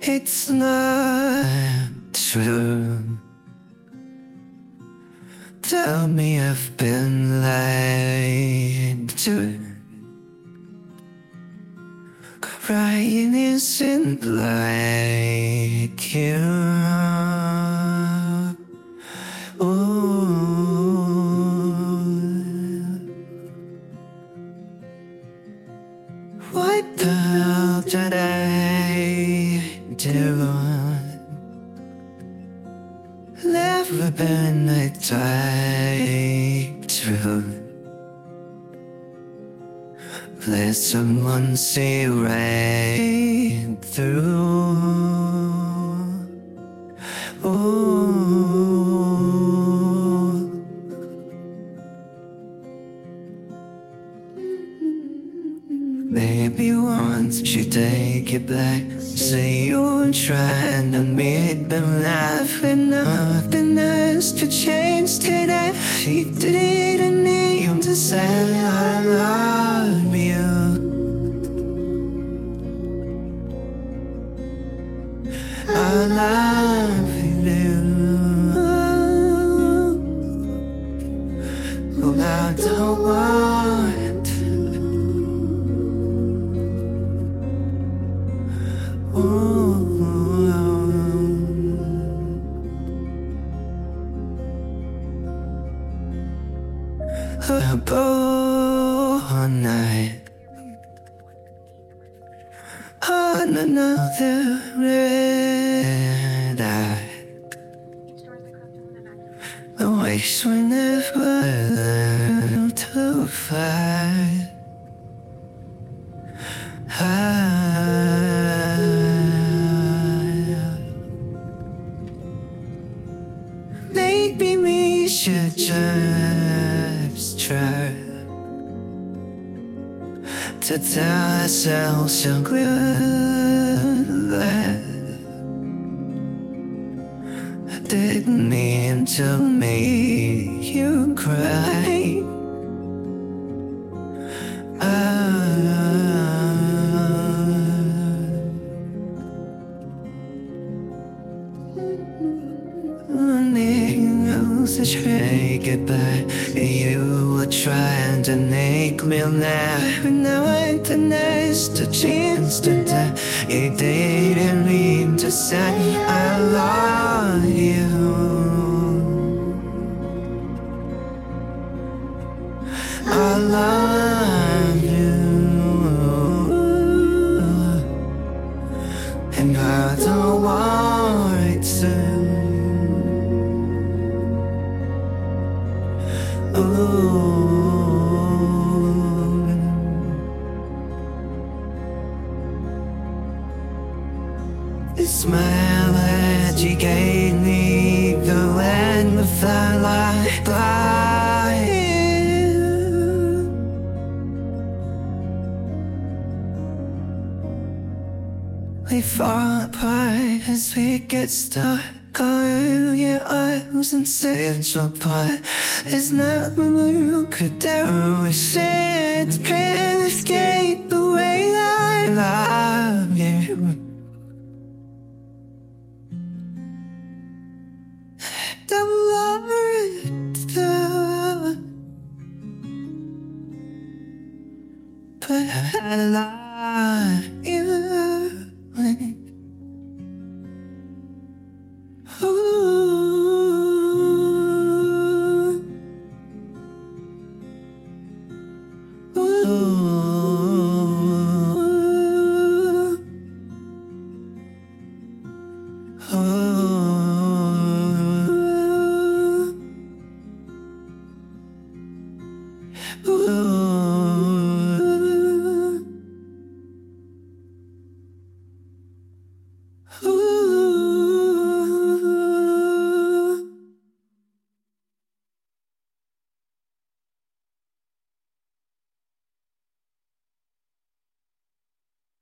it's not true. Tell me I've been lied to. Crying isn't like you. What the hell did I do? Never been the type to let someone see right through. Maybe once you take it back, say you were trying to make them laugh, and nothing has to change today. You didn't need to say I love you. I love you. Well, I don't want to. All night on another red eye. The waves were never learned to fight. Maybe we should just try to tell ourselves so good that I didn't mean to make you cry. To try goodbye, you were trying to make me laugh, and now I denied the chance to die. You didn't mean to say I love you. I love you, and I don't want to. The smile that you gave me, the land the firelight by you. We fall apart as we get stuck. Call your eyes and say it's apart. It's not what you could ever wish it. Can't escape the way I love you. Double over, but I love you. Ooh.